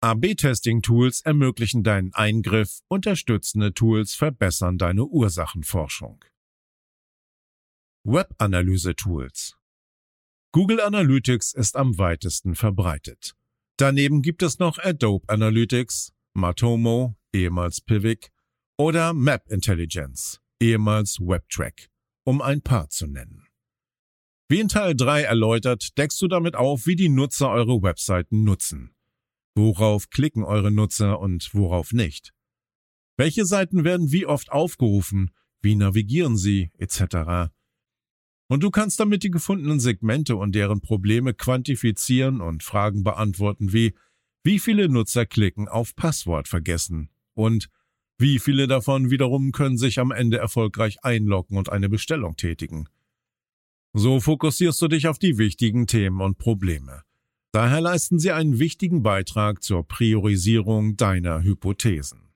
AB-Testing-Tools ermöglichen deinen Eingriff, unterstützende Tools verbessern deine Ursachenforschung. Web-Analyse-Tools. Google Analytics ist am weitesten verbreitet. Daneben gibt es noch Adobe Analytics, Matomo, ehemals Pivik, oder Map Intelligence, ehemals WebTrack, um ein paar zu nennen. Wie in Teil 3 erläutert, deckst du damit auf, wie die Nutzer eure Webseiten nutzen. Worauf klicken eure Nutzer und worauf nicht? Welche Seiten werden wie oft aufgerufen, wie navigieren sie, etc. Und du kannst damit die gefundenen Segmente und deren Probleme quantifizieren und Fragen beantworten wie viele Nutzer klicken auf Passwort vergessen und wie viele davon wiederum können sich am Ende erfolgreich einloggen und eine Bestellung tätigen. So fokussierst du dich auf die wichtigen Themen und Probleme. Daher leisten sie einen wichtigen Beitrag zur Priorisierung deiner Hypothesen.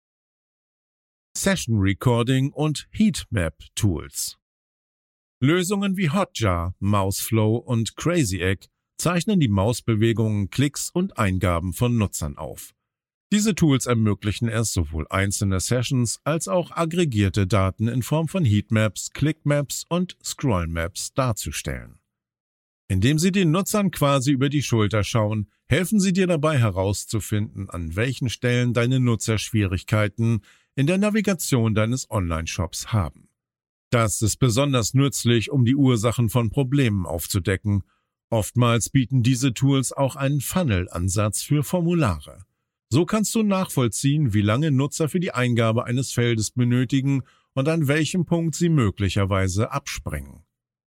Session Recording und Heatmap Tools. Lösungen wie Hotjar, Mouseflow und CrazyEgg zeichnen die Mausbewegungen, Klicks und Eingaben von Nutzern auf. Diese Tools ermöglichen es, sowohl einzelne Sessions als auch aggregierte Daten in Form von Heatmaps, Clickmaps und Scrollmaps darzustellen. Indem sie den Nutzern quasi über die Schulter schauen, helfen sie dir dabei herauszufinden, an welchen Stellen deine Nutzer Schwierigkeiten in der Navigation deines Online-Shops haben. Das ist besonders nützlich, um die Ursachen von Problemen aufzudecken. Oftmals bieten diese Tools auch einen Funnel-Ansatz für Formulare. So kannst du nachvollziehen, wie lange Nutzer für die Eingabe eines Feldes benötigen und an welchem Punkt sie möglicherweise abspringen.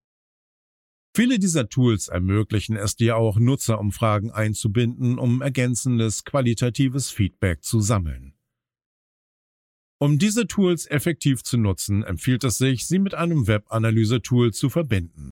Viele dieser Tools ermöglichen es dir auch, Nutzerumfragen einzubinden, um ergänzendes, qualitatives Feedback zu sammeln. Um diese Tools effektiv zu nutzen, empfiehlt es sich, sie mit einem Web-Analyse-Tool zu verbinden.